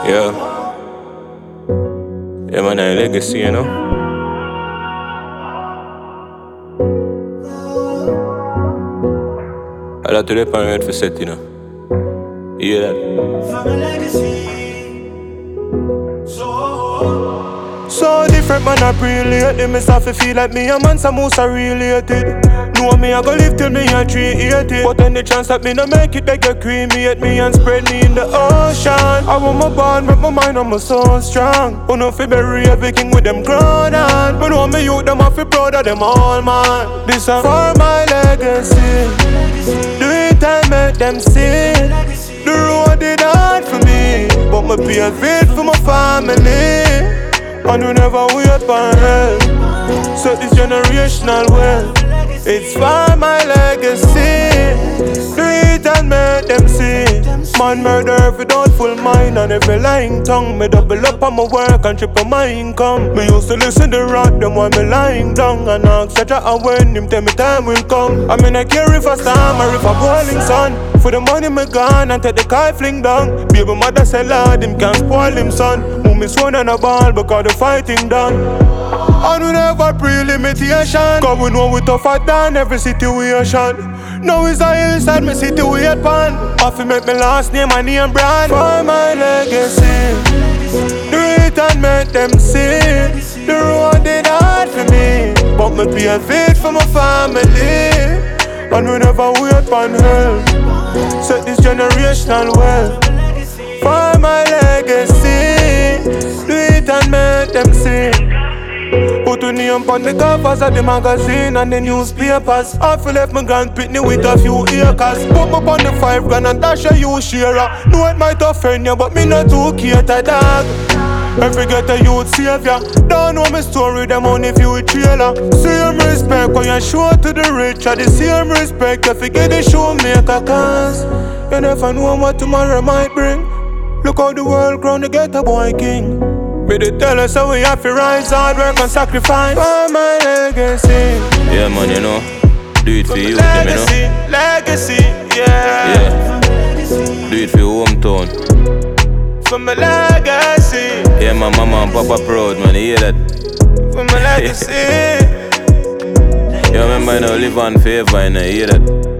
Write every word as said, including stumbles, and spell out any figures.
Yeah. Yeah, man, a legacy, you know. I lot to the parent for set, you know. You hear that? From a legacy. So So different man I relate. Me start to feel like me a man some most are related. Know me I go live till me a three eighty. But any chance that me no make it, they get cremate me and spread me in the ocean. I want my bond, but my mind I'm so strong. Oh no, fi bury everything with them grown on. But know me youth them I feel proud of them all man. This a for my legacy. Do it and make them see. The road did hard for me, but me pay it for my family. And we never wait for help. So this generational wealth, it's for my legacy. Do it and make them see. Man murder every doubtful mind and every lying tongue. Me double up on my work and triple my income. Me used to listen to rock them while me lying down. And ask such a when him tell me time will come. I mean I care if I storm or if a boiling sun. For the money me gone and take the car fling down. Baby mother say lord him can't spoil him son. Move me swan and a ball because the fighting done. And we never pre-limitation, cause we know we tougher than every situation. Now it's a hillside, me city we at pan. I fi make my last name and name brand. For my legacy, do it and make them see. The road did hard for me, but me pay a fit for my family. And we never wait for help. Set this generational wealth. For my legacy, do it and make them see. Put a name on the covers of the magazine and the newspapers. I feel left my grand pitney with a few acres. Put me on the five grand and dash a you share. Know it might offend you, but me not too cater dog. Every get a youth savior. Don't know my story, them only view it trailer. Same respect when you show to the rich, or the same respect if you get the shoemaker. Cause you never know what tomorrow might bring. Look how the world grown to get a boy king. Me they tell us how we have to rise, hard work and sacrifice for my legacy. Yeah, man, you know. Do it for, for you, legacy, them, you know. legacy, yeah. Yeah. Do it for your hometown. For my legacy. Yeah, my mama and papa proud, man. You hear that? For my legacy. You remember I know live on forever, you know. You hear that?